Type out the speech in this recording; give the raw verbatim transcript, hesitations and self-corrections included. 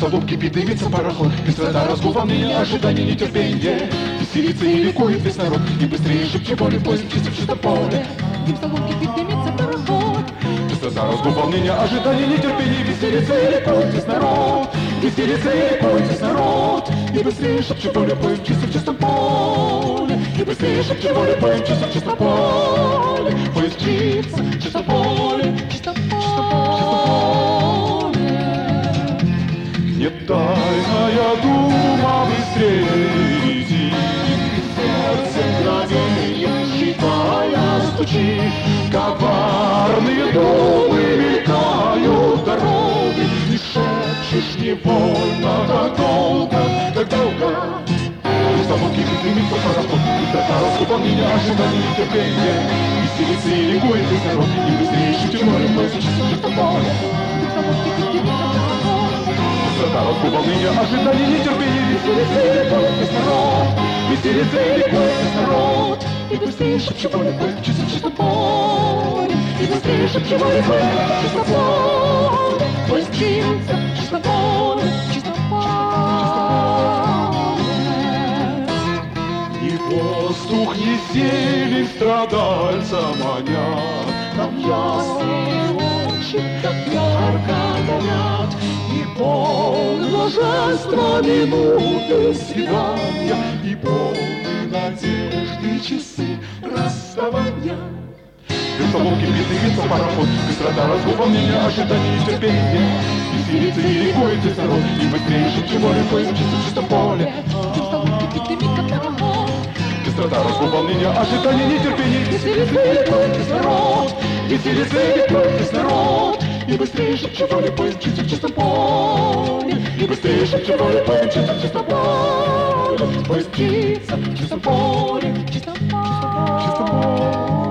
чисто лоб кипит, дымится пароход. Быстрота, разгул, волнение, ожидание, нетерпение. Веселится и ликует весь народ. И быстрее шибче поле, в поиск чисто в чистом поле. Чисто лоб кипит, дымится пароход. Быстрота, разгул, волнение, ожидание, нетерпение. Веселится и ликует весь народ. Веселится и ликует весь народ. И быстрее шибче поле, в поиск чисто в чистом поле. И быстрее шибче поле, в поиск чисто в чистом поле. Поиск чисто, чисто поле, Чисто поле. не тайная дума быстрее летит, Сердце мгновенье, считая, стучит. коварные думы мелькают дороги, и шепчешь невольно, как долго, как долго. И собаки дымится пароход, быстрота, разгул, волнение, ожидание, нетерпение. Веселится и ликует весь народ, и быстрее шибче море, в поиск чисто в чистом поле. Чисто лоб кипит, дымится пароход. Быстрота, разгул, волнение, ожидание, нетерпение. Веселится и ликует весь народ, веселится и ликует весь народ. И быстрее шибче поле, в поиск чисто в чистом поле. И быстрее шибче поле, в поиск чисто поле. Поиск чисто, чисто поле, чисто поле. И воздух, не зелень страдальца манят. Там ясные очи, так ярко горят, И полны блаженства минуты свидания, И полны надежды часы расставания. Весолом кипит, дымится пароход, быстрота, разгул, волнение, ожидание, нетерпение. Веселится и ликует весь народ, и быстрее шибче море, в поиск чисто в чистом поле. Чисто лоб кипит, дымится пароход. Быстрота, разгул, волнение, ожидание, нетерпение. Веселится и ликует весь народ. Веселится и ликует весь народ, И быстрее шибче поле, в поиск чисто в чистом поле. И быстрее шибче поле, в поиск чисто в чистом поле. Поиск чисто в чистом поле. Чисто поле. Чисто поле.